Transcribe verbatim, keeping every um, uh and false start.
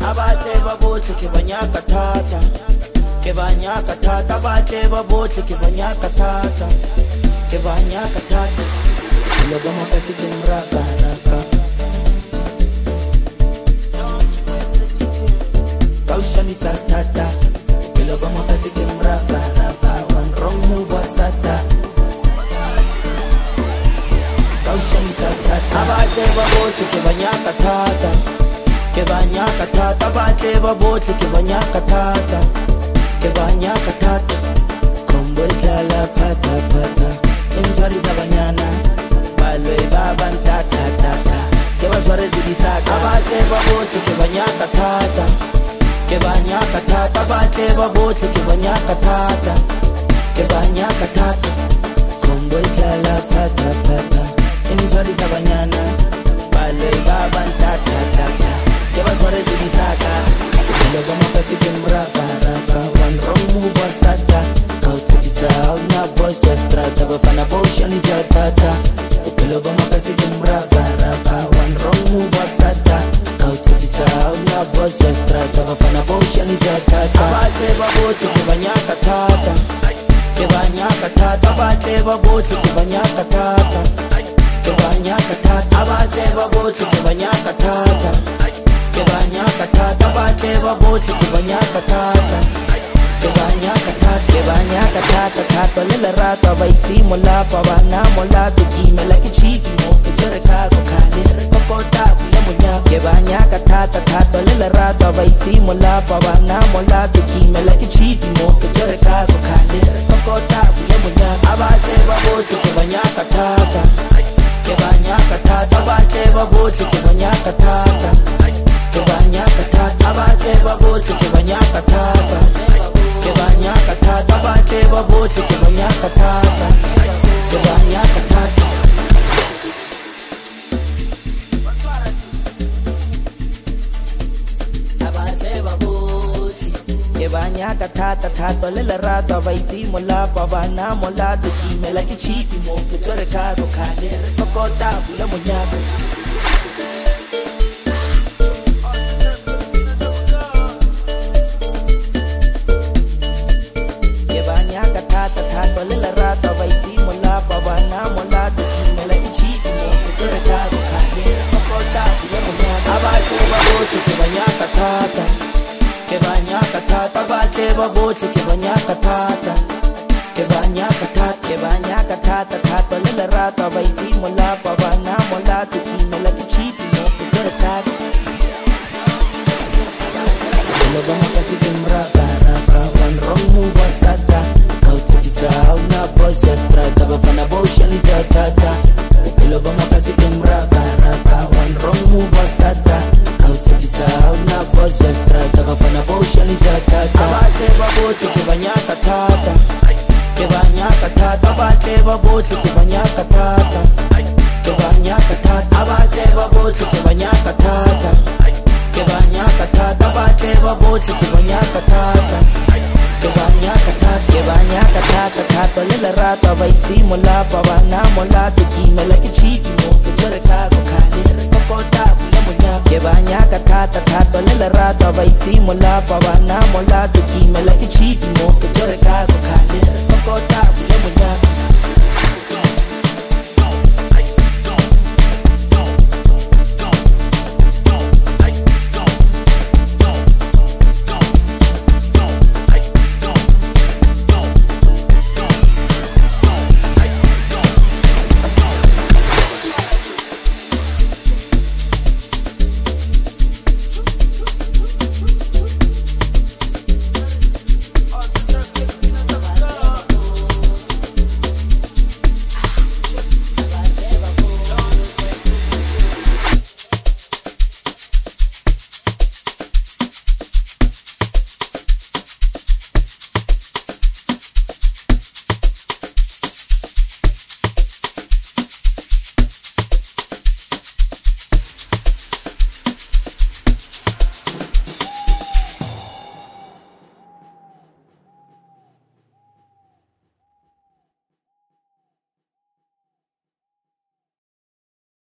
abatle babotle ke banyaka thata ke banyaka thata abatle babotle ke banyaka thata ke banyaka thata loba makasi ke mraka raka kaushani satata loba makasi ke mraka raka one wrong move wasata kaushani satata abatle babotle ke banyaka thata ke banyaka thata abatle babotle ke banyaka thata ke banyaka thata kombo idlala phatha phatha imthwari zabanyana balwe babantata tata ke batshware didisaka abatle babotle ke banyaka thata ke banyaka thata abatle babotle ke banyaka thata ke banyaka thata kombo idlala phatha phatha imthwari zabanyana balwe babantata tata ke batshware didisaka loba makasi ke mraka raka one wrong move wasata kautsisa una voice ya strata bafana potion is ya tata loba makasi ke mraka raka one wrong move wasata kautsisa una voice ya strata bafana potion is ya tata abatle babotle ke banyaka thata ke banyaka thata abatle babotle ke banyaka thata ke banyaka thata abatle babotle ke banyaka thata ke banyaka thata abatle babotle ke banyaka thata ke banyaka thata ke banyaka thata thata le lerato ba itsimo la pa bana mola to kimela ke chipi mo ke tere ka go khale kokota le munya ke banyaka thata thata le lerato ba itsimo la pa bana mola to kimela ke chipi mo ke tere ka go khale kokota le munya abatle babotle ke banyaka thata ke banyaka thata abatle babotle ke banyaka thata ke banyaka thata abatle babotle ke banyaka thata ke banyaka thata abatle babotle ke banyaka thata ke banyaka thata abatle babotle ke banyaka thata thata le lerato ba itsimo la pa bana mola to kimela ke chipi mo ke tsore ka go khale kokota le munyaka thata thata le lerato ba itsimo la pa bana mola to kimela ke chipi mo ke tsore ka go khale kokota le munyaka abatle babotle ke banyaka thata ke banyaka thata abatle babotle ke banyaka thata ke banyaka thata ke banyaka thata thata le lerato ba itsimo la pa bana mola to kimela ke chipi mo ke tsore ka loba makasi ke mraka raka one wrong move wasata kautsisa una voice ya strata bafana potion is ya tata loba makasi ke mraka raka one wrong move wasata kautsisa una voice ya strata bafana potion is ya tata abatle babotle ke banyaka thata ke banyaka thata abatle babotle ke banyaka thata ke banyaka thata abatle babotle ke banyaka thata ke banyaka thata abatle babotle ke banyaka thata ke banyaka thata ke banyaka thata thata le lerato ba itsimo la pa bana mola to kimela ke chipi mo ke tsore ka go khale kokota le munyaka ke banyaka thata thata le lerato ba itsimo la pa bana mola to kimela ke chipi mo ke tsore ka go khale kokota